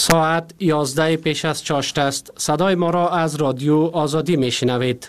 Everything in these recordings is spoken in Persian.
ساعت 11 پیش از چاشت است. صدای ما را از رادیو آزادی می شنوید.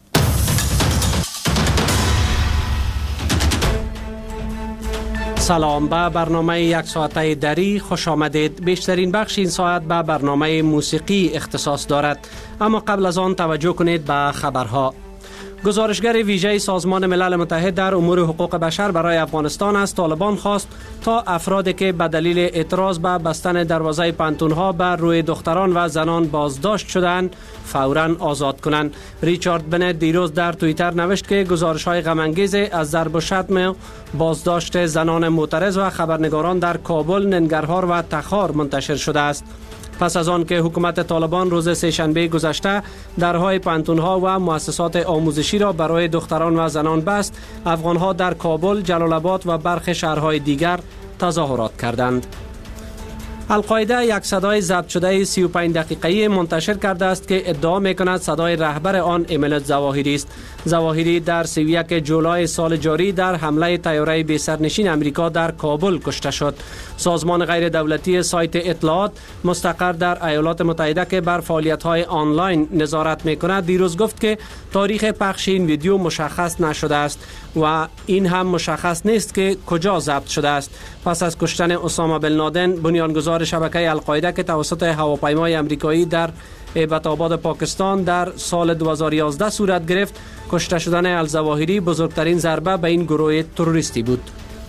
سلام، به برنامه یک ساعته دری خوش آمدید. بیشترین بخش این ساعت به برنامه موسیقی اختصاص دارد، اما قبل از آن توجه کنید به خبرها. گزارشگر ویژه سازمان ملل متحد در امور حقوق بشر برای افغانستان از طالبان خواست تا افرادی که به دلیل اعتراض به بستن دروازه پانتون‌ها بر روی دختران و زنان بازداشت شدند فوراً آزاد کنند. ریچارد بنت دیروز در توییتر نوشت که گزارش‌های غم‌انگیز از ضرب و شتم بازداشت زنان معترض و خبرنگاران در کابل، ننگرهار و تخار منتشر شده است. پس از آن که حکومت طالبان روز سه‌شنبه گذشته درهای پانتون‌ها و مؤسسات آموزشی را برای دختران و زنان بست، افغان‌ها در کابل، جلال آباد و برخی شهرهای دیگر تظاهرات کردند. القاعده یک صدای ضبط شده 35 دقیقه‌ای منتشر کرده است که ادعا می‌کند صدای رهبر آن امیلت ظواهری است. ظواهری در 31 جولای سال جاری در حمله طیاره بی سرنشین امریکا در کابل کشته شد. سازمان غیر دولتی سایت اطلاعات مستقر در ایالات متحده که بر فعالیت‌های آنلاین نظارت می‌کند دیروز گفت که تاریخ پخش این ویدیو مشخص نشده است و این هم مشخص نیست که کجا ضبط شده است. پس از کشتن اسامه بن لادن، بنیانگذار شبکه القاعده که توسط هواپیمای امریکایی در هیبت‌آباد پاکستان در سال 2011 صورت گرفت، کشته شدن الظواهری بزرگترین ضربه به این گروه تروریستی بود.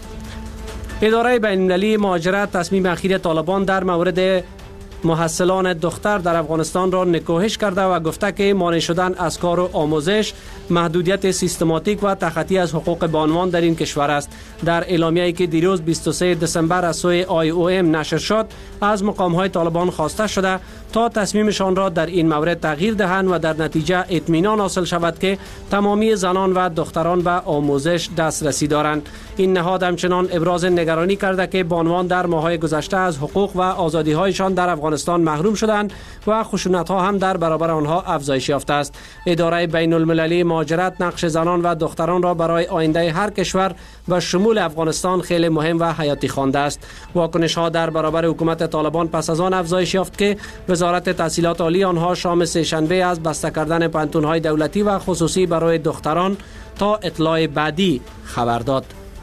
اداره بین‌المللی مهاجرت تصمیم اخیر طالبان در مورد محصلان دختر در افغانستان را نکوهش کرده و گفته که مانع شدن از کار و آموزش محدودیت سیستماتیک و تخطی از حقوق بانوان در این کشور است. در اعلامیه‌ای که دیروز 23 دسامبر از سوی IOM نشر شد، از مقام‌های طالبان خواسته شده تا تصمیمشان را در این مورد تغییر دهند و در نتیجه اطمینان حاصل شود که تمامی زنان و دختران به آموزش دسترسی دارند. این نهاد همچنان ابراز نگرانی کرده که بانوان در ماه‌های گذشته از حقوق و آزادی‌هایشان در افغانستان محروم شدند و خشونت‌ها هم در برابر آنها افزایش یافته است. اداره بین‌المللی مهاجرت نقش زنان و دختران را برای آینده هر کشور و شمول افغانستان خیلی مهم و حیاتی خوانده است. واکنش‌ها در برابر حکومت طالبان پس از آن افزایش یافت که وزارت تحصیلات عالی آنها شام سه‌شنبه از بسته کردن پانتون‌های دولتی و خصوصی برای دختران تا اطلاع بعدی خبر داد.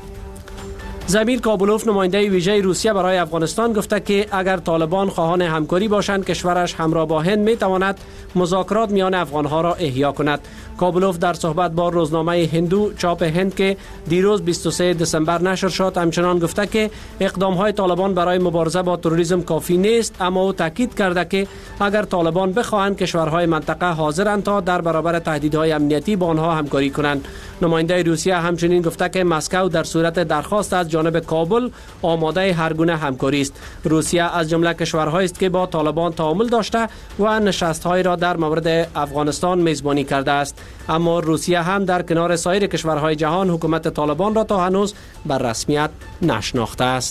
زمیر کابلوف، نماینده ویژه روسیه برای افغانستان، گفته که اگر طالبان خواهان همکاری باشند، کشورش همراه با هند می تواند مذاکرات میان افغانها را احیا کند. کابلوف در صحبت با روزنامه هندو چاپ هند که دیروز 23 دسامبر نشر شد همچنان گفته که اقدام‌های طالبان برای مبارزه با تروریسم کافی نیست، اما او تاکید کرده که اگر طالبان بخواهند کشورهای منطقه حاضرند تا در برابر تهدیدهای امنیتی با آنها همکاری کنند. نماینده روسیه همچنین گفته که مسکو در صورت درخواست از جانب کابل آماده هر گونه همکاری است. روسیه از جمله کشورهایی است که با طالبان تعامل داشته و نشست‌های را در مورد افغانستان میزبانی کرده است. اما روسیه هم در کنار سایر کشورهای جهان حکومت طالبان را تا هنوز بر رسمیت نشناخته است.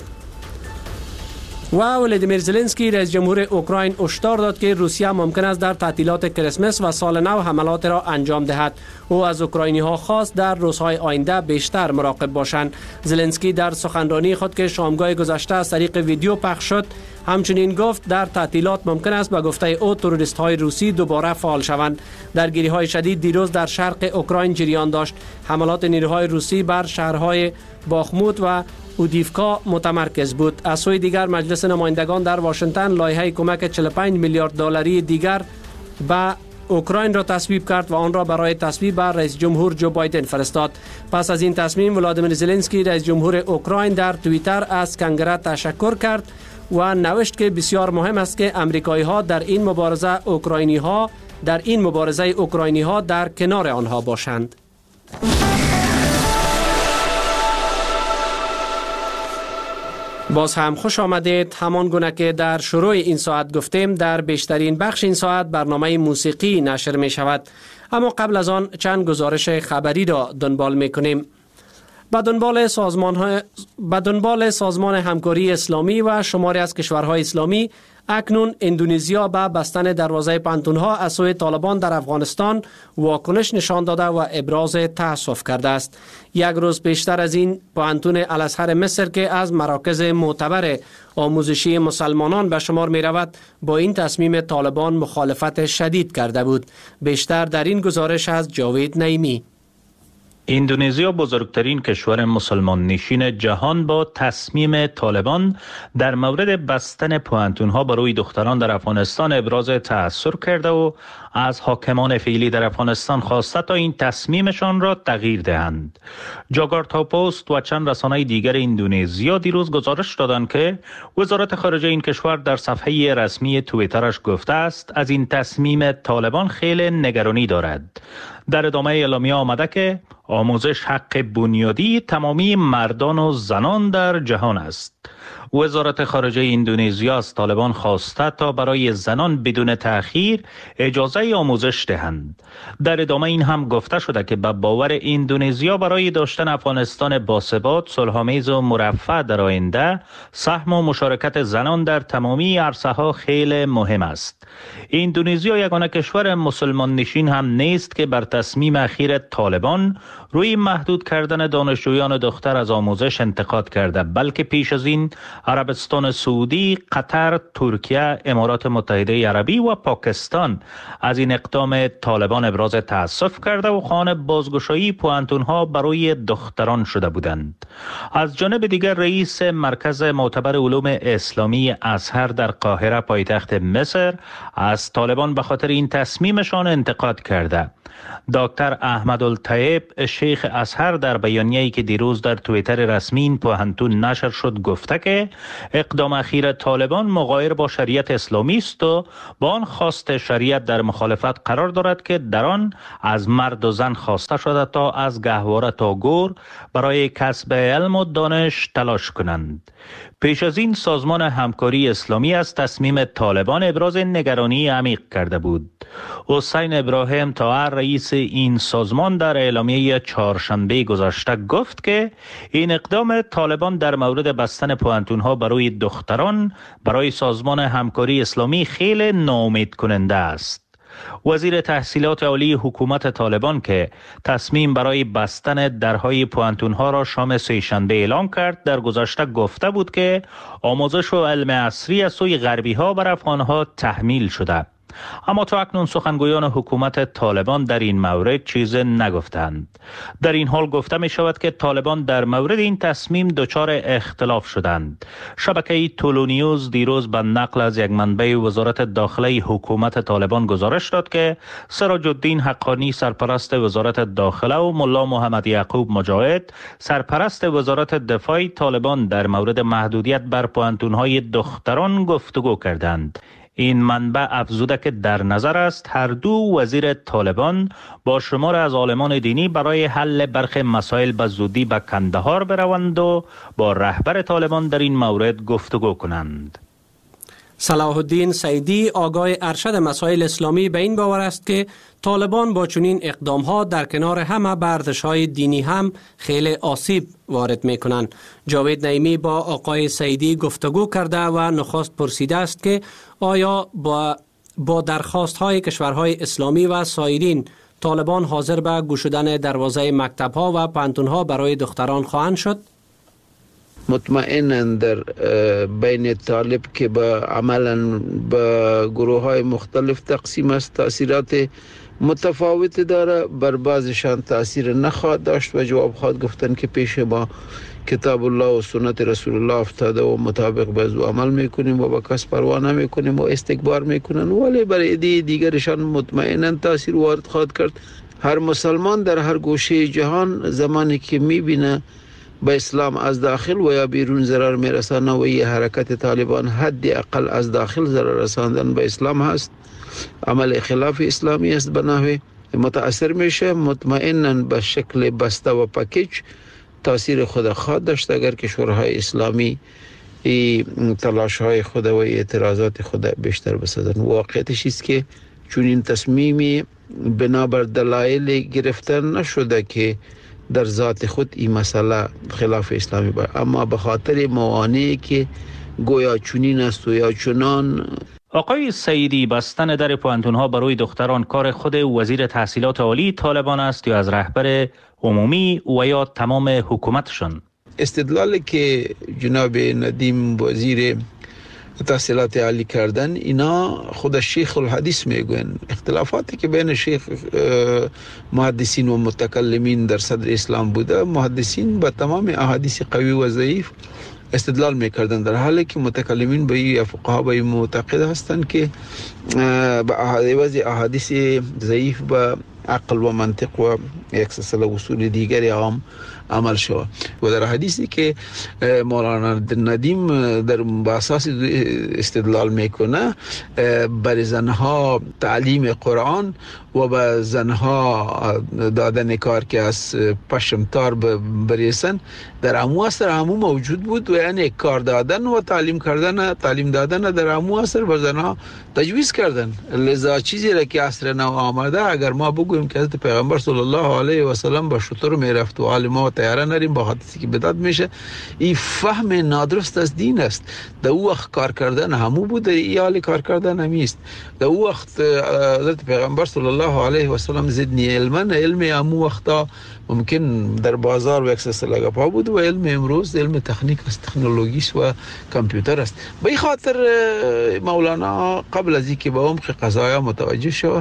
و ولادیمیر زلنسکی رئیس جمهور اوکراین هشدار داد که روسیه ممکن است در تعطیلات کریسمس و سال نو حملات را انجام دهد. او از اوکراینی‌ها خواست در روزهای آینده بیشتر مراقب باشند. زلنسکی در سخنرانی خود که شامگاه گذشته از طریق ویدیو پخش شد همچنین گفت در تعطیلات ممکن است به گفته او تروریست‌های روسی دوباره فعال شوند. درگیری‌های شدید دیروز در شرق اوکراین جریان داشت. حملات نیروهای روسی بر شهرهای باخموت و اودیفکا متمرکز بود. از سوی دیگر مجلس نمایندگان در واشنگتن لایحه کمک 45 میلیارد دلاری دیگر به اوکراین را تصویب کرد و آن را برای تصویب بر رئیس جمهور جو بایدن فرستاد. پس از این تصمیم ولادیمیر زلنسکی رئیس جمهور اوکراین در توییتر از کنگره تشکر کرد و نوشت که بسیار مهم است که امریکایی‌ها در این مبارزه اوکراینی‌ها در کنار آنها باشند. باز هم خوش آمدید. همان گونه که در شروع این ساعت گفتیم، در بیشترین بخش این ساعت برنامه موسیقی نشر می شود، اما قبل از آن چند گزارش خبری را دنبال می کنیم. به دنبال سازمان همکاری اسلامی و شماری از کشورهای اسلامی اکنون اندونزیا به بستن دروازه پانتون‌ها از سوی طالبان در افغانستان واکنش نشان داده و ابراز تأسف کرده است. یک روز پیشتر از این پانتون الازهر مصر که از مراکز معتبر آموزشی مسلمانان به شمار می رود با این تصمیم طالبان مخالفت شدید کرده بود. بیشتر در این گزارش از جاوید نعیمی. اندونزیا بزرگترین کشور مسلمان نشین جهان با تصمیم طالبان در مورد بستن پوانتون‌ها برای دختران در افغانستان ابراز تأثر کرده و از حاکمان فعلی در افغانستان خواسته تا این تصمیمشان را تغییر دهند. جاکارتا پست و چند رسانه دیگر اندونزیا دیروز گزارش دادند که وزارت خارجه این کشور در صفحه رسمی توییترش گفته است از این تصمیم طالبان خیلی نگرانی دارد. در ادامه اعلامیه آمده که آموزش حق بنیادی تمامی مردان و زنان در جهان است. وزارت خارجه اندونزیا از طالبان خواسته تا برای زنان بدون تأخیر اجازه آموزش دهند. در ادامه این هم گفته شده که به باور اندونزیا برای داشتن افغانستان باثبات، صلح‌آمیز و مرفه در آینده، سهم و مشارکت زنان در تمامی عرصه‌ها خیلی مهم است. اندونزیا یگانه کشور مسلمان نشین هم نیست که بر تصمیم اخیر طالبان روی محدود کردن دانشجویان دختر از آموزش انتقاد کرده، بلکه پیش از این عربستان سعودی، قطر، ترکیه، امارات متحده عربی و پاکستان از این اقدام طالبان ابراز تأسف کرده و خواهان بازگشایی پوانتون‌ها برای دختران شده بودند. از جانب دیگر رئیس مرکز معتبر علوم اسلامی ازهر در قاهره پایتخت مصر از طالبان به خاطر این تصمیمشان انتقاد کرده. دکتر احمدالطیب شیخ ازهر در بیانیه‌ای که دیروز در توییتر رسمی این پوهنتون نشر شد گفته که اقدام اخیر طالبان مغایر با شریعت اسلامی است و با آن خواست شریعت در مخالفت قرار دارد که در آن از مرد و زن خواسته شده تا از گهواره تا گور برای کسب علم و دانش تلاش کنند. پیش از این سازمان همکاری اسلامی از تصمیم طالبان ابراز نگرانی عمیق کرده بود. حسین ابراهیم طاهر رئیس این سازمان در اعلامیه چهارشنبه گذشته گفت که این اقدام طالبان در مورد بستن پوانتون‌ها برای دختران برای سازمان همکاری اسلامی خیلی ناامید کننده است. وزیر تحصیلات عالی حکومت طالبان که تصمیم برای بستن درهای پوانتون‌ها را شام سه‌شنبه اعلام کرد، در گذشته گفته بود که آموزش و علم عصری از سوی غربی‌ها بر افغان‌ها تحمیل شده. اما تا اکنون سخنگویان حکومت طالبان در این مورد چیز نگفتند. در این حال گفته می شود که طالبان در مورد این تصمیم دچار اختلاف شدند. شبکه تولونیوز دیروز به نقل از یک منبع وزارت داخله حکومت طالبان گزارش داد که سراج الدین حقانی سرپرست وزارت داخله و ملا محمد یعقوب مجاهد سرپرست وزارت دفاع طالبان در مورد محدودیت بر پوانتون‌های دختران گفتگو کردند. این منبع افزوده که در نظر است هر دو وزیر طالبان با شمار از عالمان دینی برای حل برخی مسائل به زودی به کندهار بروند و با رهبر طالبان در این مورد گفتگو کنند. صلاح الدین سیدی آگاه ارشد مسائل اسلامی به این باور است که طالبان با چنین اقدام‌ها در کنار همه ارزش‌های دینی هم خیلی آسیب وارد می‌کنند. جاوید نعیمی با آقای سیدی گفتگو کرده و نخست پرسیده است که آیا با درخواست‌های کشورهای اسلامی و سایرین طالبان حاضر به گشودن دروازه مکتب‌ها و پانتون‌ها برای دختران خواهند شد؟ مطمئنا در بین طالب که با عملا با گروه های مختلف تقسیم است، تأثیرات متفاوت داره. بر بعضشان تأثیر نخواهد داشت و جواب خواهد گفتن که پیش ما کتاب الله و سنت رسول الله افتاده و مطابق به او عمل میکنیم و با کس پروا نمیکنیم و استکبار میکنن. ولی برای دیگرشان مطمئنا تأثیر وارد خواهد کرد. هر مسلمان در هر گوشه جهان زمانی که میبینه به اسلام از داخل و یا بیرون ضرر میرسانه و یه حرکت طالبان حد اقل از داخل ضرر رساندن به اسلام هست، عمل خلاف اسلامی است، به نحوی متاثر میشه. مطمئنا به شکل بسته و پکیج تاثیر خود خواهد داشت اگر کشورهای اسلامی تلاش های خود و اعتراضات خود بیشتر بسازن. واقعیتش است که چون این تصمیمی بنابر دلایل گرفتن نشده که در ذات خود این مسئله خلاف اسلامی بود، اما به خاطر موانعی که گویا چنین است و یا چنان. آقای سعیدی، بستن در پوهنتون‌ها برای دختران کار خود وزیر تحصیلات عالی طالبان است یا از رهبر عمومی و یا تمام حکومتشان؟ استدلالی که جناب ندیم وزیر تحصیلات عالی کردن، اینا خود شیخ الحدیث میگوین. اختلافاتی که بین شیخ محدثین و متکلمین در صدر اسلام بوده، محدثین با تمام احادیث قوی و ضعیف استدلال میکردن، در حالی که متکلمین به این فقها به این معتقد هستند که به احادیث ضعیف به عقل و منطق و یک سلسله اصول دیگری هم عمل شود. و در حدیثی که مولانا ندیم در اساس استدلال میکنه، بر زنها تعلیم قرآن و به زنها دادن کار که از پشمتار بریسن در عمو اثر عمو موجود بود، و یعنی کار دادن و تعلیم دادن در عمو اثر بر زنها تجویز کردن. لذا چیزی را که عصر نو آمده، اگر ما بگوییم که حضرت پیغمبر صلی الله علیه و سلم با شتر میرفت و عالما و تیاره نریم با حدیثی که بدعت میشه، این فهم نادرست از دین است. در او وقت کار کردن همو بود، این حال کار کردن همیست. در او وقت حضرت پیغمبر صلی الله علیه و سلم زدنی علم همو وقتا ممکن در بازار و یک سلسله گپا بود، و علم امروز علم تکنیک است، تکنولوژی و کامپیوتر است. به این خاطر مولانا قبل از اینکه به عمق قضایا متوجه شود،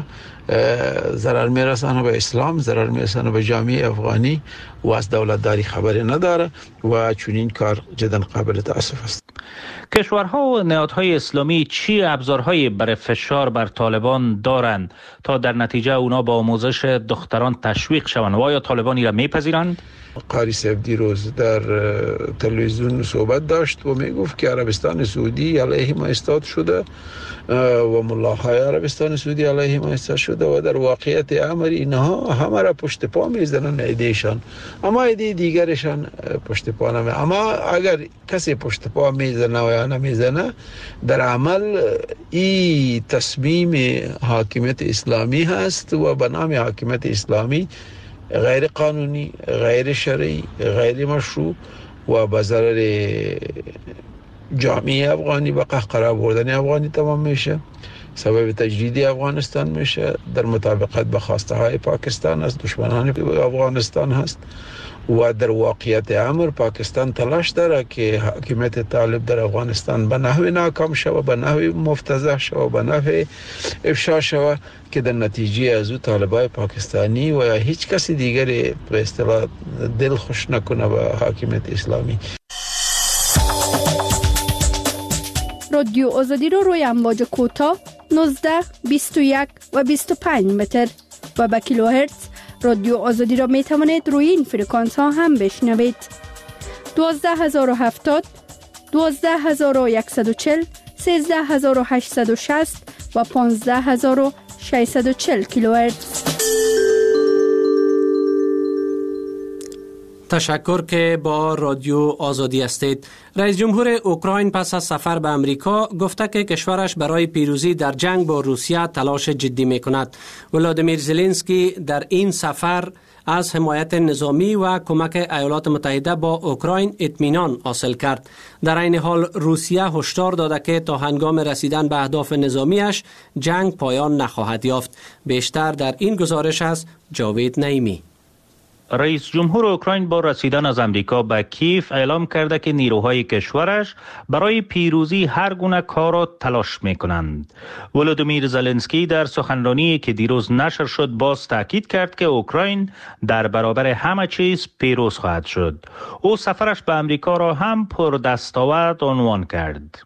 ضرر میرسانه به اسلام، ضرر میرسانه به جامعه افغانی و از دولت داری خبری نداره، و چنین کار جدا قابل تاسف است. کشورها و نهادهای اسلامی چی ابزارهایی برای فشار بر طالبان دارند تا در نتیجه اونا با آموزش دختران تشویق شوند؟ و آیا طالبانی را میپذیرند؟ قاری صاحب دیروز در تلویزیون صحبت داشت و میگفت که عربستان سعودی علیه ما ایستاد شده و ملاهای عربستان سعودی علیه ما ایستاد شده، و در واقعیت امر اینها همه را پشت پا میزنن ایدهشان، اما ایده دیگرشان پشت پا نمیزنن. اما اگر کسی پشت پا میزنه و یا نمیزنه، در عمل این تصمیم حاکمیت اسلامی هست و به نام حاکمیت اسلامی غیر قانونی، غیر شرعی، غیر مشروع و به ضرر جامعه افغانی و قهقرا بردن افغانی تمام میشه، سبب تجدید افغانستان میشه، در مطابقت به خواسته های پاکستان از دشمنان افغانستان هست. و در واقعیت امر پاکستان تلاش داره که حاکمیت طالب در افغانستان به نحو ناکام شود، به نحو مفتضح شود، به نحو افشا شود، که در نتیجه از او طالبای پاکستانی و یا هیچ کسی دیگری به اصطلاح دل خوش نکنه به حاکمیت اسلامی. رادیو آزادی رو روی امواج کوتاه 19، 21 و 25 متر و به کیلوهرتز رادیو آزادی را می توانید روی این فرکانس ها هم بشنوید. 12070، 12140، 13860 و 15640 کیلوهرتز. تشکر که با رادیو آزادی هستید. رئیس جمهور اوکراین پس از سفر به امریکا گفته که کشورش برای پیروزی در جنگ با روسیه تلاش جدی می کند. ولادیمیر زلنسکی در این سفر از حمایت نظامی و کمک ایالات متحده با اوکراین اطمینان حاصل کرد. در این حال روسیه هشدار داده که تا هنگام رسیدن به اهداف نظامیش جنگ پایان نخواهد یافت. بیشتر در این گزارش از جاوید نعیمی. رئیس جمهور اوکراین با رسیدن از امریکا به کیف اعلام کرده که نیروهای کشورش برای پیروزی هر گونه کار را تلاش می‌کنند. ولادیمیر زلنسکی در سخنرانی که دیروز نشر شد باز تاکید کرد که اوکراین در برابر همه چیز پیروز خواهد شد. او سفرش به امریکا را هم پر دستاورد عنوان کرد.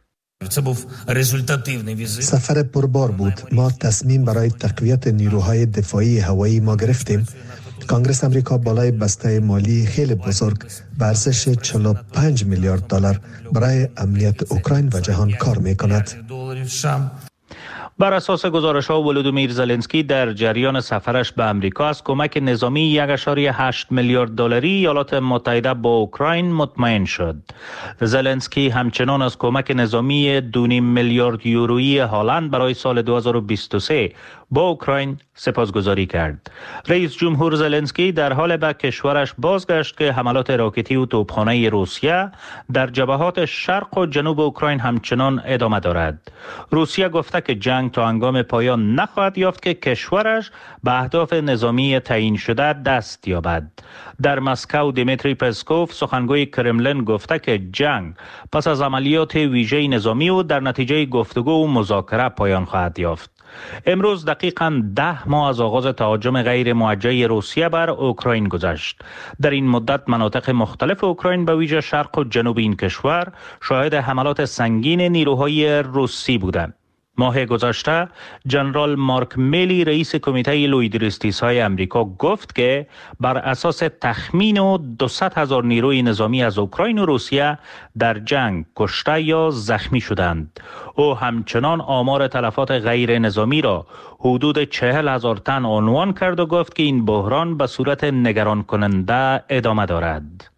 سفر پربار بود. ما تصمیم برای تقویت نیروهای دفاعی هوایی ما گرفتیم. کانگرس امریکا بالای بسته مالی خیلی بزرگ به ارزش 45 میلیارد دلار برای امنیت اوکراین و جهان کار می کند. بر اساس گزارش‌ها ولودیمیر زلنسکی در جریان سفرش به امریکا از کمک نظامی 1.8 میلیارد دلاری ایالات متحده با اوکراین مطمئن شد. زلنسکی همچنان از کمک نظامی 2.5 میلیارد یورویی هلند برای سال 2023 با اوکراین سپاسگزاری کرد. رئیس جمهور زلنسکی در حال به کشورش بازگشت که حملات راکتی و توپخانه روسیه در جبهات شرق و جنوب اوکراین همچنان ادامه دارد. روسیه گفته که جنگ تا هنگام پایان نخواهد یافت که کشورش به اهداف نظامی تعیین شده دست یابد. در مسکو دیمیتری پسکوف سخنگوی کرملین گفته که جنگ پس از عملیات ویژه نظامی و در نتیجه گفتگو و مذاکره پایان خواهد یافت. امروز دقیقاً 10 ماه از آغاز تهاجم غیر موجه روسیه بر اوکراین گذشت. در این مدت مناطق مختلف اوکراین به ویژه شرق و جنوب این کشور شاهد حملات سنگین نیروهای روسی بودند. ماه گذشته جنرال مارک میلی رئیس کمیته لویدریستیس‌های امریکا گفت که بر اساس تخمین و 200,000 نیروی نظامی از اوکراین و روسیه در جنگ کشته یا زخمی شدند. او همچنان آمار تلفات غیر نظامی را حدود 40,000 تن عنوان کرد و گفت که این بحران به صورت نگران کننده ادامه دارد.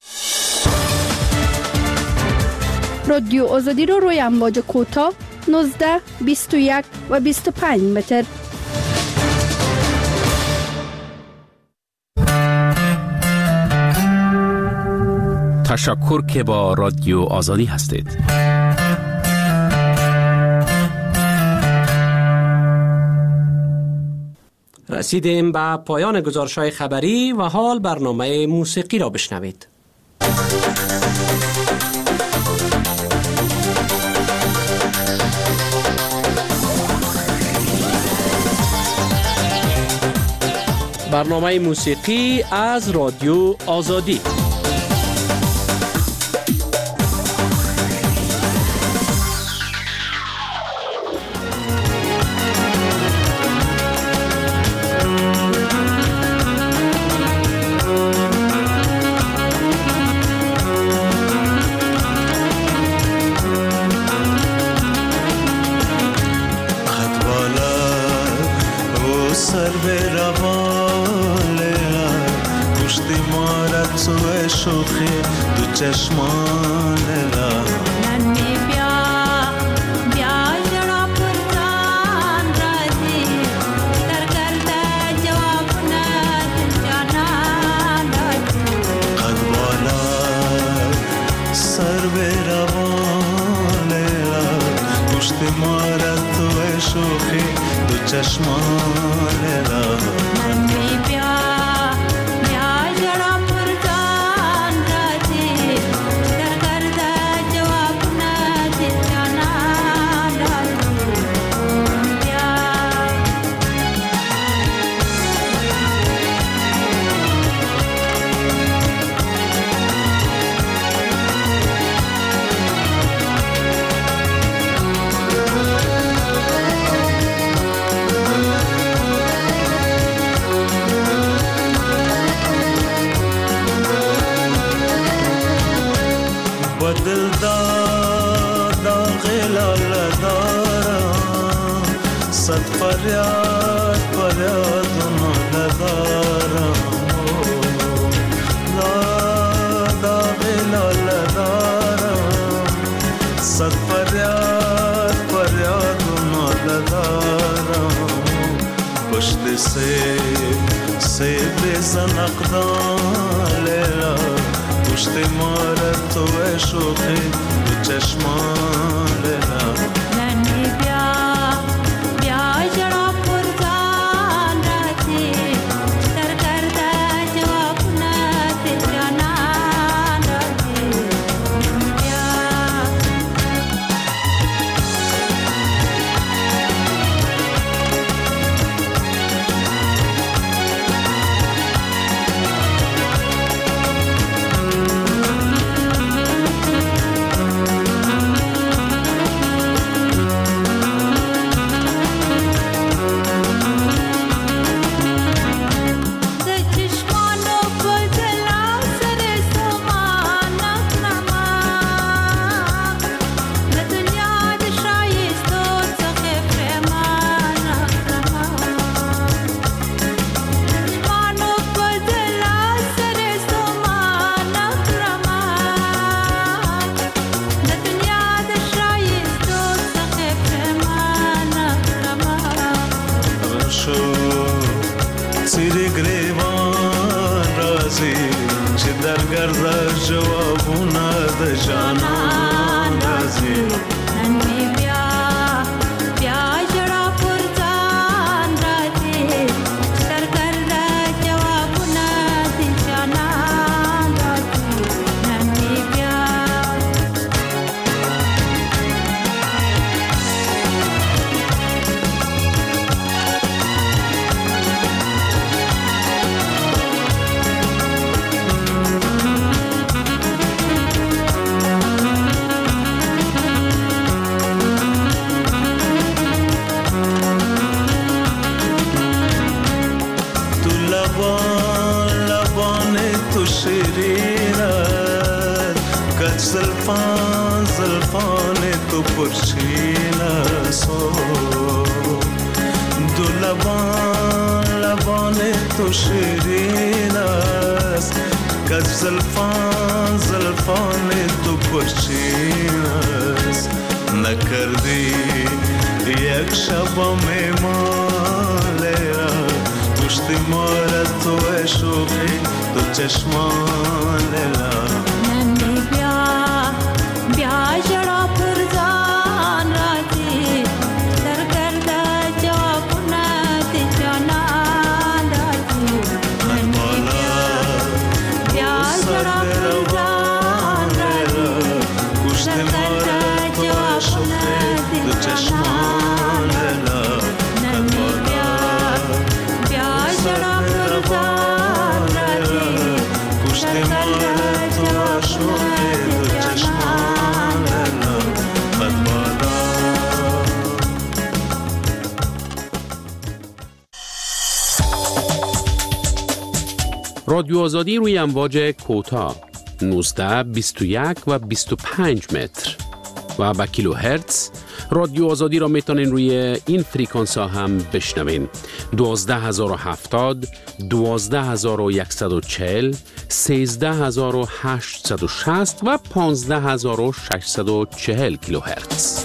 رادیو آزادی رو روی امواج کوتاه 19, 21 و 25 متر. تشکر که با رادیو آزادی هستید. رسیدیم به پایان گزارش‌های خبری و حال برنامه موسیقی را بشنوید. برنامه موسیقی از رادیو آزادی. سرگرد جوابونه د جانان راځي نن می بیا بیا جړه پر ځان راځي سرګرد جوابونه د جانان راځي نن می بیا زلفان تو پرچین سو دو لبان تو شیرین است که زلفان تو پرچین است نکردی یک شب میماله پشت مار تو شوقی تو چشمان لا بیا جړه پر ځان راځي سرګرد جوابونه د جانان راځي بیا جړه پر ځان راځي سرګرد جوابونه د جانان راځي بیا جړه پر ځان راځي سرګرد جوابونه رادیو آزادی روی امواج کوتاه 19 21 و 25 متر و با کیلو هرتز. رادیو آزادی را میتونین روی این فریکانس ها هم بشنوین. 12070 12140 13860 و 15640 کیلو هرتز.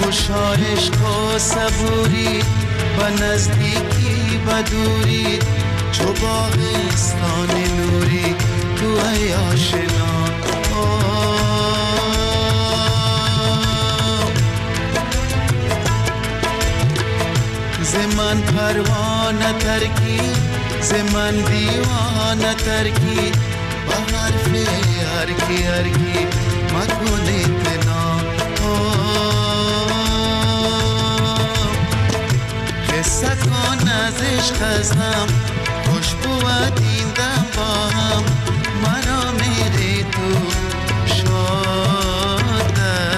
خوشا عشق و صبوری و نزدیکی و دوری چو باغستان نوری تو ای آشنا زمن پروانه ترکی زمن دیوانه ترکی با حرف هرکی هرکی مکنی تنا قصه کن از عشق ازم خوشبو و دیندم با هم مرا میری تو شاد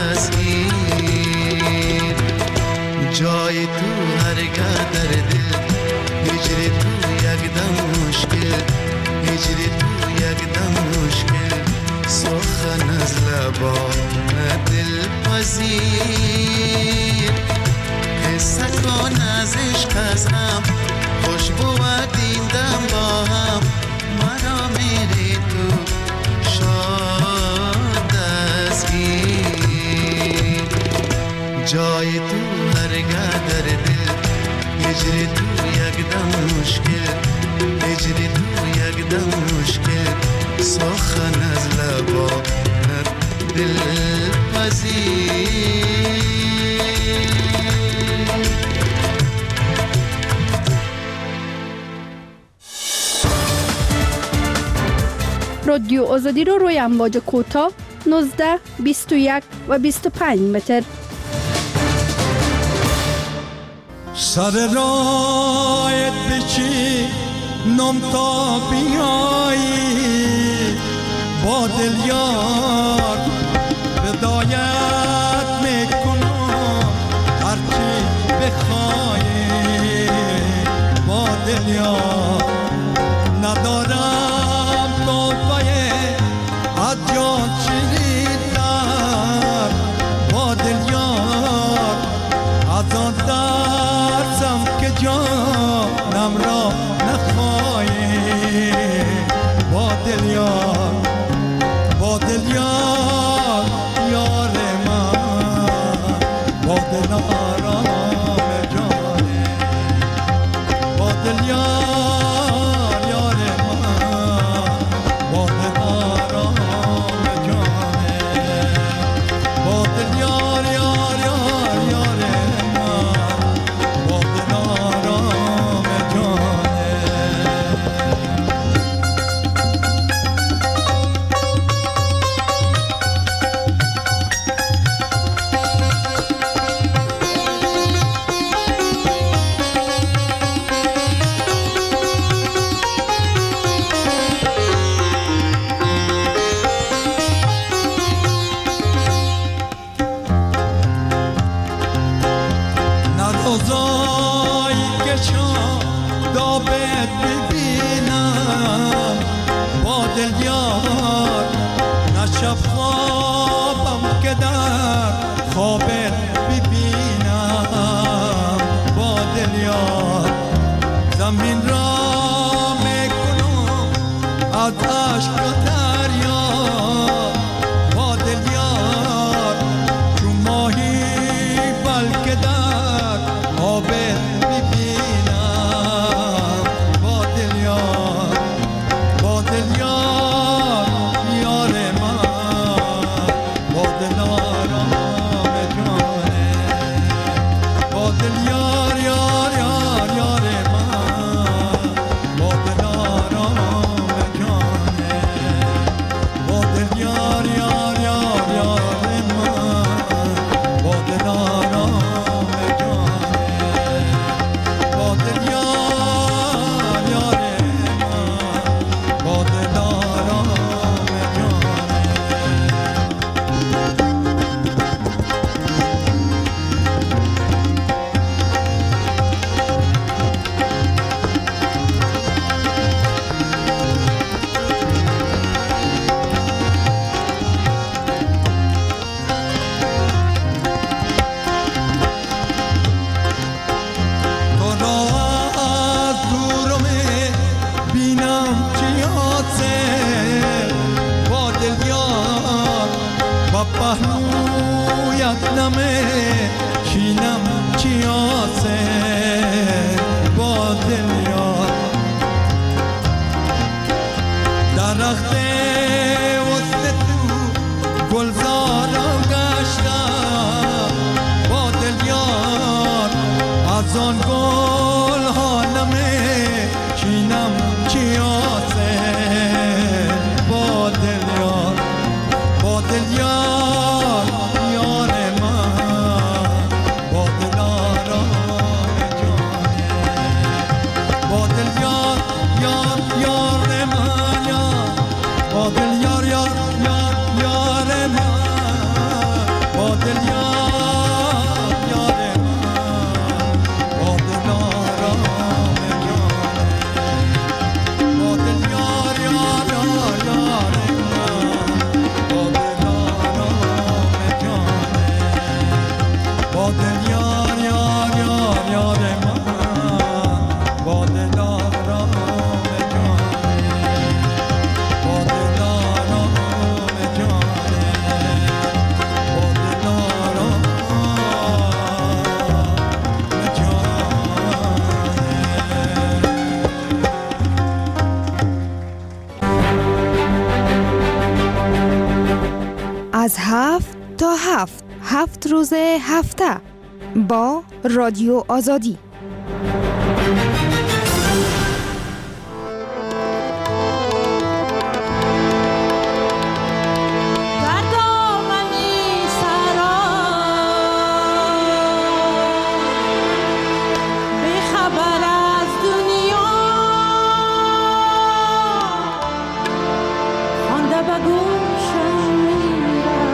دستگیر جای تو هرگاه در دل هجری تو یک دم مشکل هجری تو یک دم مشکل سخن از لبان دل پذیر قصه کن از عشق از هم خوشبو و دیندم با هم مرا میری تو شاد دستگیر جای تو هرگاه در دل هجری تو یک دم مشکل هجری تو یک دم مشکل سخن از لبان دل پذیر رادیو آزادی رو روی امواج کوتاه 19 21 و 25 متر. سر رایت بچی نم تا بیایی با دل یار بدایت میکنم هرچی بخوایی با دل یار ندارم توفه از جان چریدن با دل یار از آن درسم که جانم را نخواهی با دل یار یار من با دل آرام جانه با دل یار من با دل آرام جانه با دل یار من با دل آرام جانه روزایی که شادابت ببینم با دل یار نه شب خوابم که در خوابت ببینم با دل یار زمین را میکنم از عشق و دریا با دل یار چون ماهی بلکه در آبت ببینم با دل یار یار من با دل آرام جان شینم چیاسه با دل یار درخت وسط تو گلزارم گشتم با دل یار از آن گل ها نمی چینم چیاسه با دل یار با دل یار یار من با دل آرام جانه با دل یار یار یار من یار با دل یار یار یار یار من با دل یار یار من با دل آرام جانه با دل یار یار یار یار من با دل آرام جانه با دل یار یار یار یار من با دل آرام جانه با دل آرام جانه با دل آرام جانه از 7 تا 7 روز هفته با رادیو آزادی.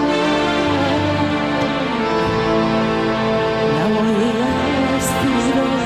نوای استی را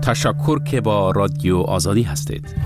تشکر که با رادیو آزادی هستید.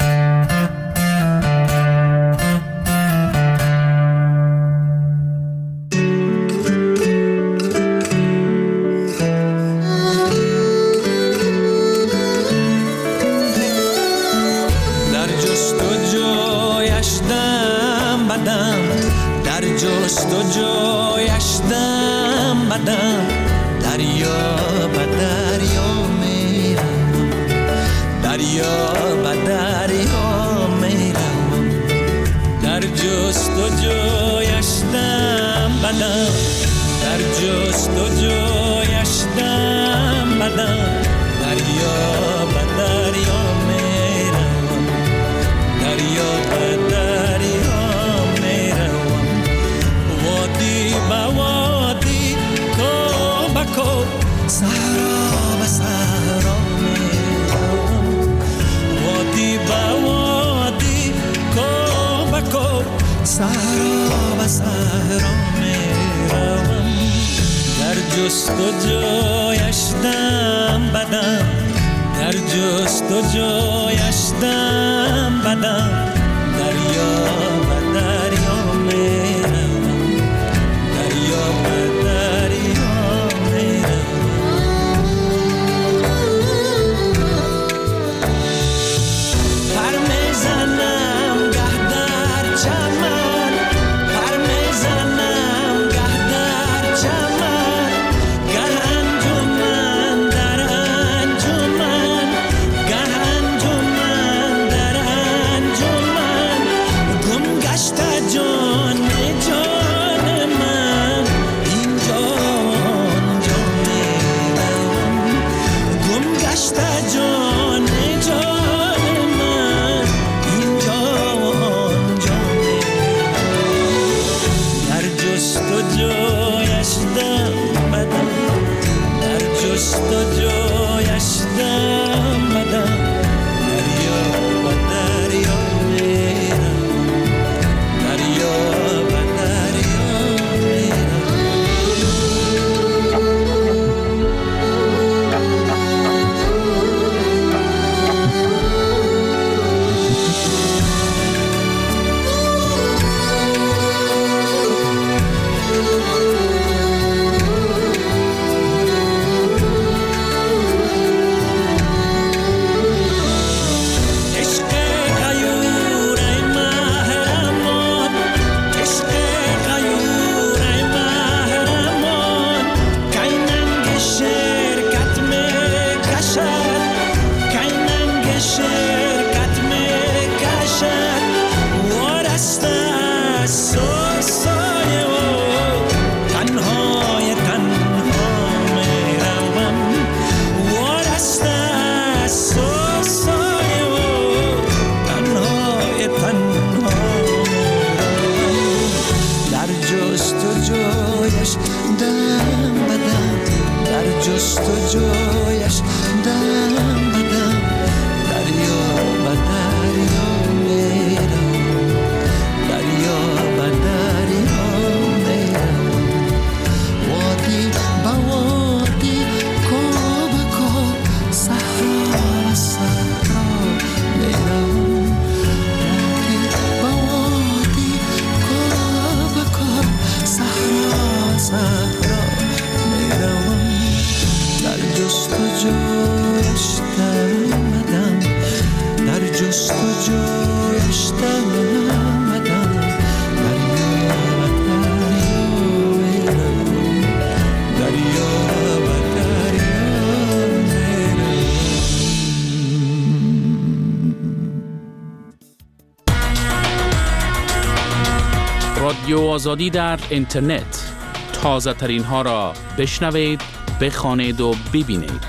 رادیو آزادی در اینترنت، تازه ترین ها را بشنوید، بخوانید و ببینید.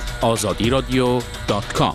azadiradio.com.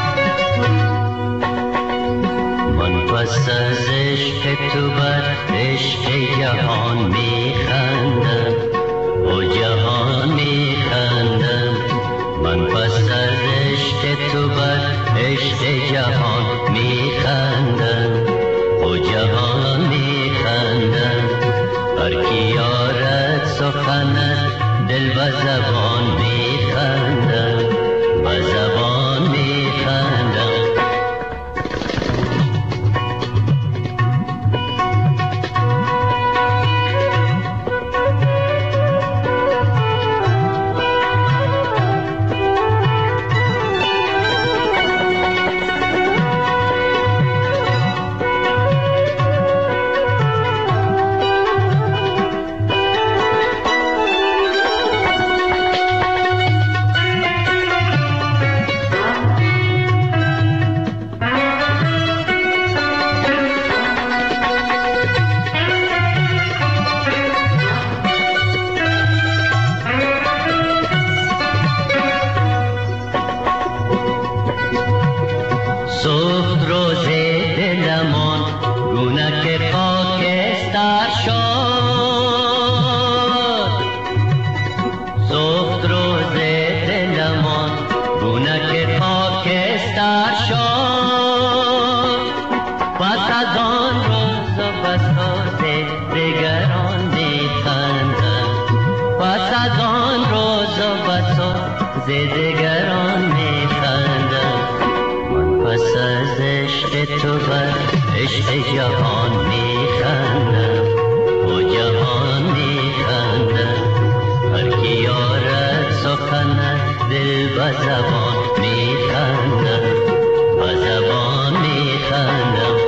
پس از عشق تو بر عشق جهان میخندم و جهان میخندم من پس از عشق تو بر عشق جهان میخندم و جهان میخندم هر کی یارد سخنت دل و زبان میخندم و زبان میخندم زدگران میخندم من پس از عشق تو بر عشق جهان میخندم و جهان میخندم هر کی یارد سخنت دل و زبان میخندم و زبان میخندم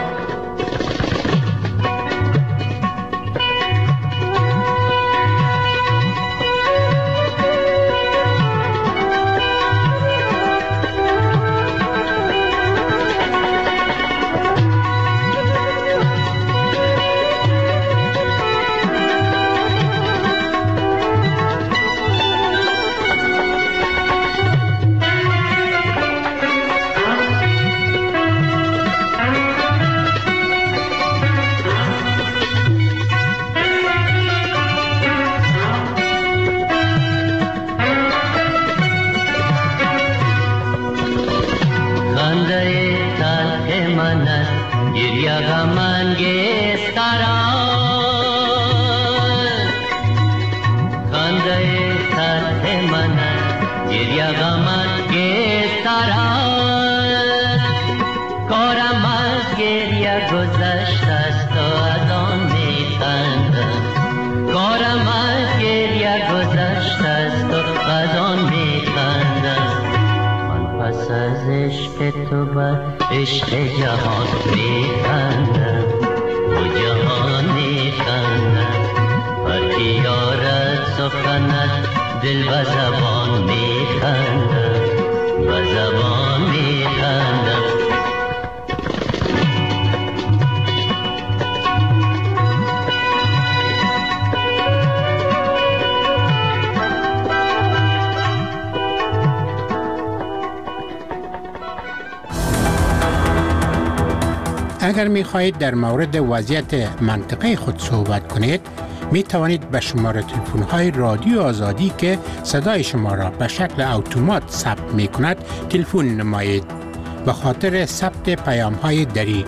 تو بر عشق جهان میخندم و جهان میخندم هر کی یارد سخنت دل و زبان میخندم و زبان میخندم اگر می خواهید در مورد وضعیت منطقه خود صحبت کنید می توانید به شماره تلفن های رادیو آزادی که صدای شما را به شکل اتومات ثبت می کند تلفن نمایید. به خاطر ثبت پیام های دری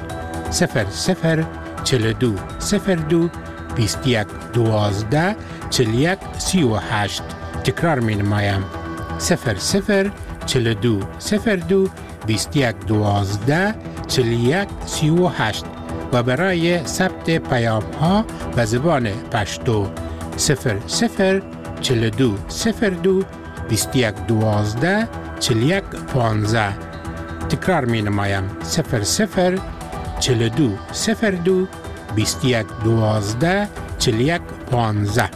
0042 02 21 12 41 38 تکرار می نمایم 0042 02 21 12 41 38 و برای ثبت پیام ها به زبان پشتو 0042 02 21 12 41 15 تکرار می نمایم 0042 02 21 12 41 15.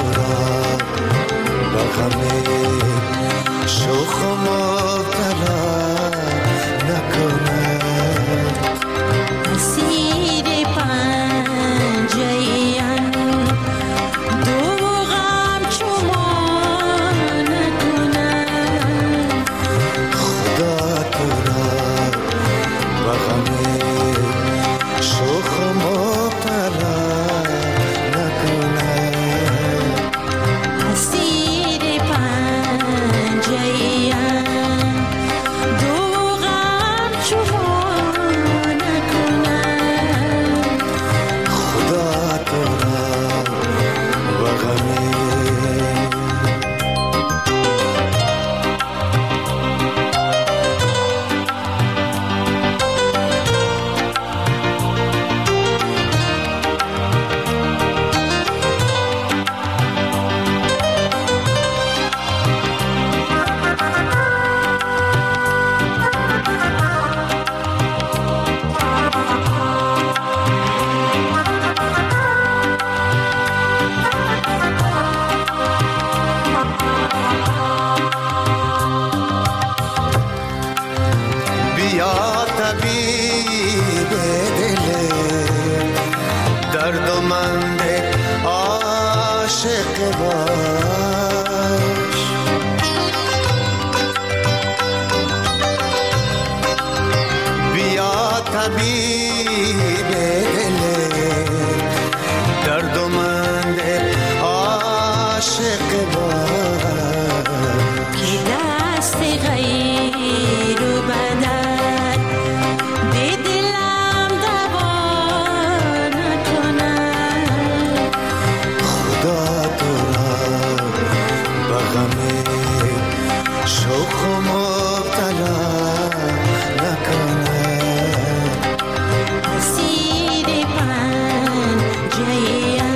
را با غم شوخ و مبتلا نکند. اسیر پنجه‌ایم دو غم شما نکند. خدا تو را با غم شوخ و مبتلا نکند. اسیر پنجه‌ایم دو غم شما نکند. خدا تو را با غم بیا طبیب دل دردمند عاشق باش. بیا طبیب دل دردمند عاشق باش. که دست غیر و بدن به دلم دوا نکند. خدا تو را با غم شوخ و مبتلا نکند. اسیر پنجه‌ایم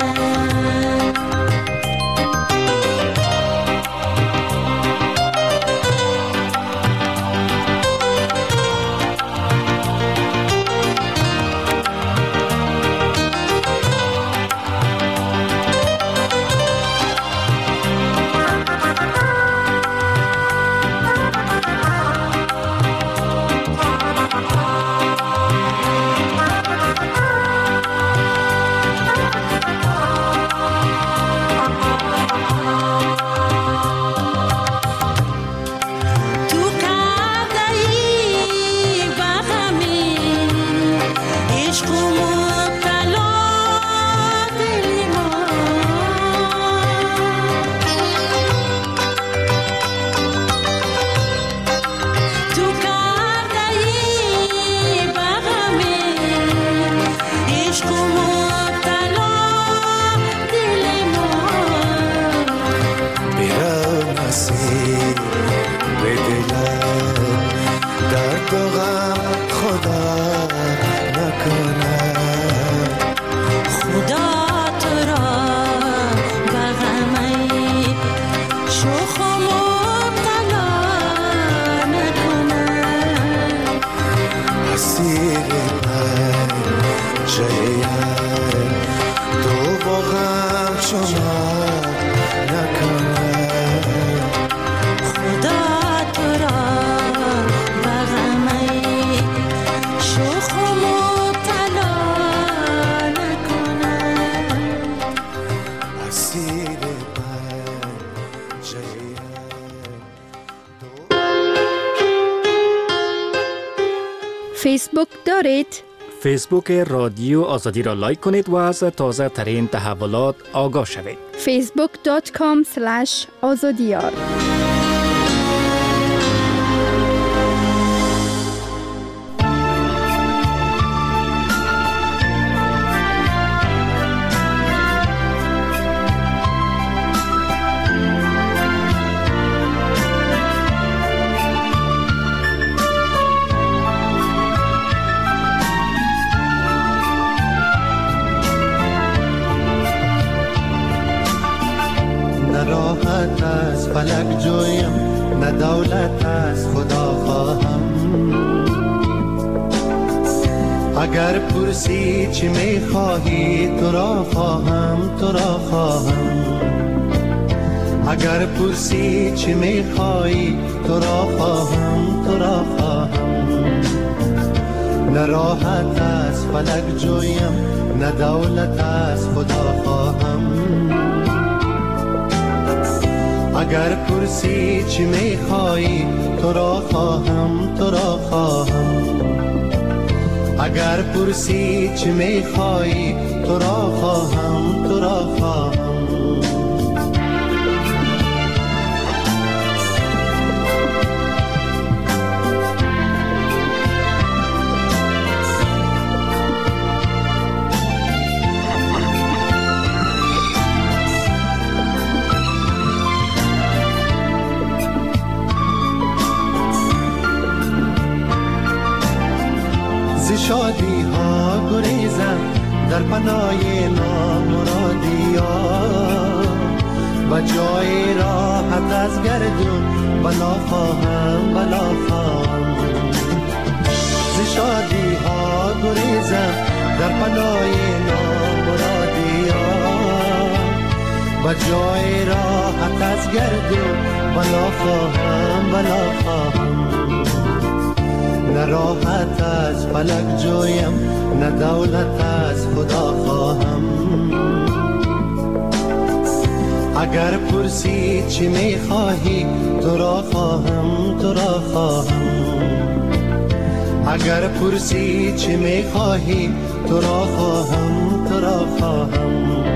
فیسبوک دارید؟ فیسبوک رادیو آزادی را لایک کنید و از تازه ترین تحولات آگاه شوید. facebook.com/azadiyar راحت از فلک جویم، نه دولت از خدا خواهم. اگر پرسی چی میخواهی تو را خواهم، تو را خواهم. اگر پرسی چی میخوایی تو را خواهم تو را خواهم نه راحت از فلک جویم نه دولت از خدا خواهم اگر پرسی چی میخوایی تو را خواهم تو را خواهم اگر پرسی چی میخوایی تو را خواهم تو را خواهم شادی ها گریزم در پناه نامرادی ها و جای راحت از گردون بلا خواهم بلا خواهم ز شادی ها گریزم در پناه نامرادی ها و جای راحت از گردون بلا خواهم بلا خواهم نه راحت از فلک جویم نه دولت از خدا خواهم اگر پرسی چی میخواهی تو را خواهم تو را خواهم اگر پرسی چی میخواهی تو را خواهم تو را خواهم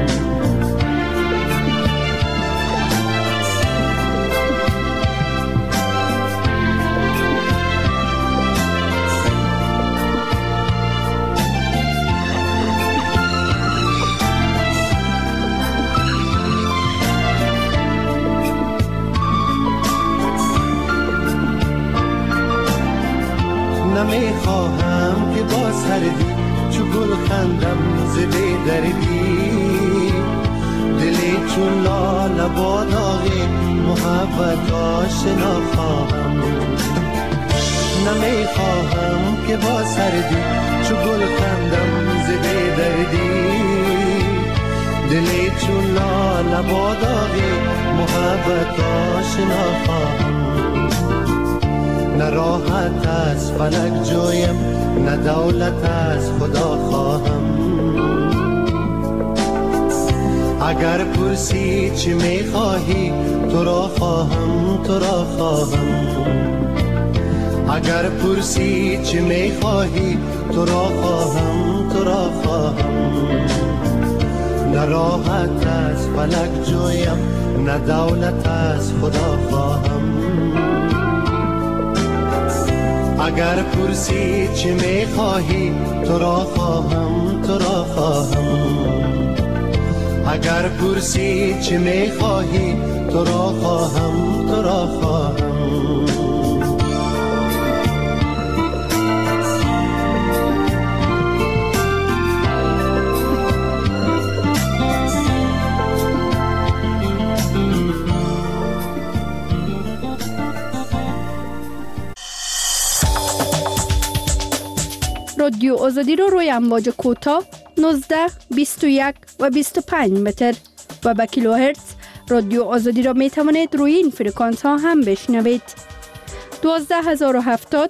نمیخواهم که با سردی چو گل خندم ز بی دردی دلی چون لاله با داغی محبت آشنا خواهم نمیخواهم که با سردی چو گل خندم ز بی دردی دلی چون لاله با داغی محبت آشنا خواهم نه راحت از فلک جویم نه دولت از خدا خواهم اگر پرسی چی میخواهی تو را خواهم تو را خواهم اگر پرسی چی میخواهی تو را خواهم تو را خواهم نه راحت از فلک جویم نه دولت از خدا خواهم اگر پرسی چی میخواهی تو را خواهم تو را خواهم اگر پرسی چی میخواهی تو را خواهم تو را خواهم رادیو آزادی رو روی امواج کوتاه 19 21 و 25 متر و با کیلوهرتز رادیو آزادی را می توانید روی این فرکانس ها هم بشنوید. 12070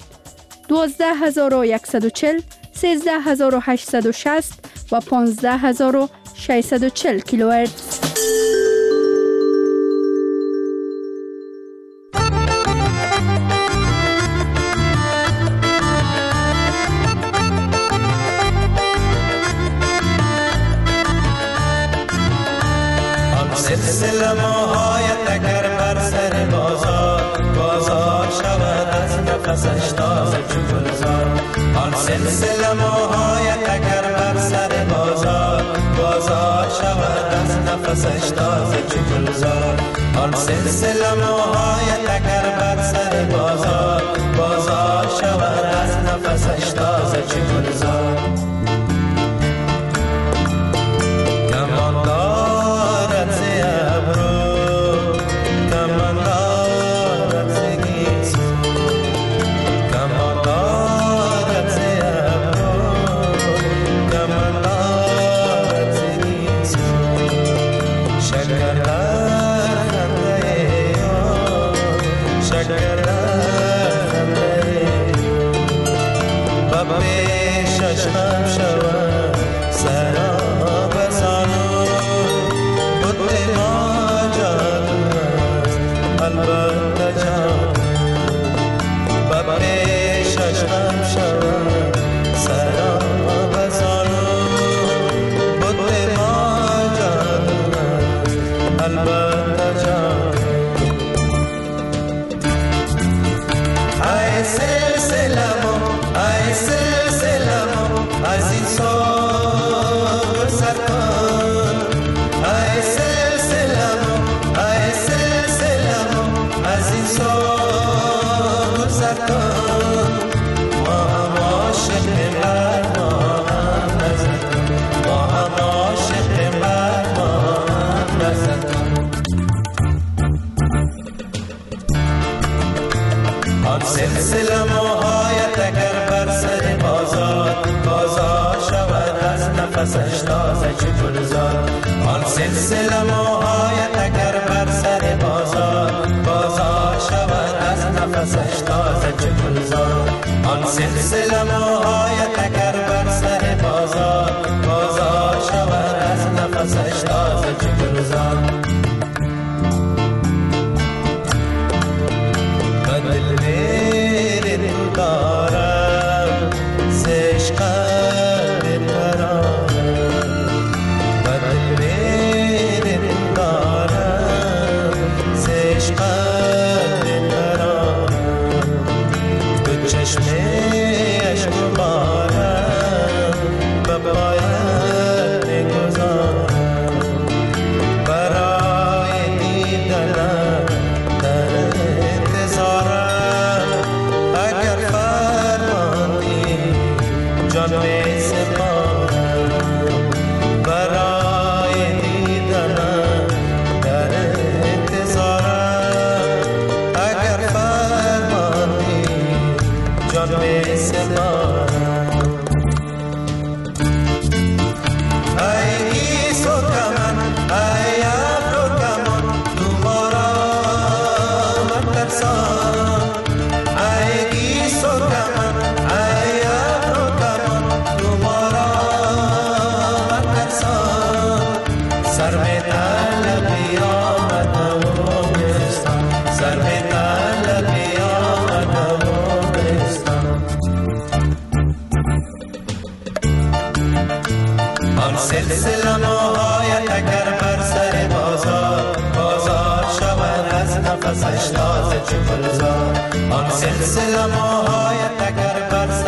12140 13860 و 15640 کیلوهرتز. سلسله موهایت اگر بر سر بازار شود از نفسش تازه چو گلزار آن سلسله موهایت اگر بر سر بازار شود از نفسش تازه چو گلزار آن سلسله موهایت اگر بر سر بازار شود از نفسش تازه چو گلزار شکر در خنده البته جان ای سلسله مو از این سال سرکن ای سلسله مو از این سال سرکن ما هم عاشق مرد ما هم نزد ما هم عاشق مرد ما هم نزد آن سلسله موهایت اگر بر سر بازار شود از نفسش تازه چه گلزار آن سلسله موهایت اگر بر سر بازار شود از نفسش تازه چه گلزار آن سلسله موهایت اگر بر سر بازار شود از نفسش تازه چه گلزار دارم زشقت ترانه بدل دارم زشقت ترانه تو چشمش مبارم به پایت میگذارم برای دیدنم در انتظارم جان می سپارم برای دیدنم در انتظارم اگر فرمانی جان می سپارم ای گیس و کمن ای ابر و کمان تو ما را مترسان ای گیس و کمن ای ابر و کمان تو ما را مترسان سر به طلبی آمدم و بستان سر به طلبی آمدم و بستان آن سلسله موهایت اگر بر سر بازار شود از نفسش تازه چه گلزار آن سلسله موهایت اگر بر سر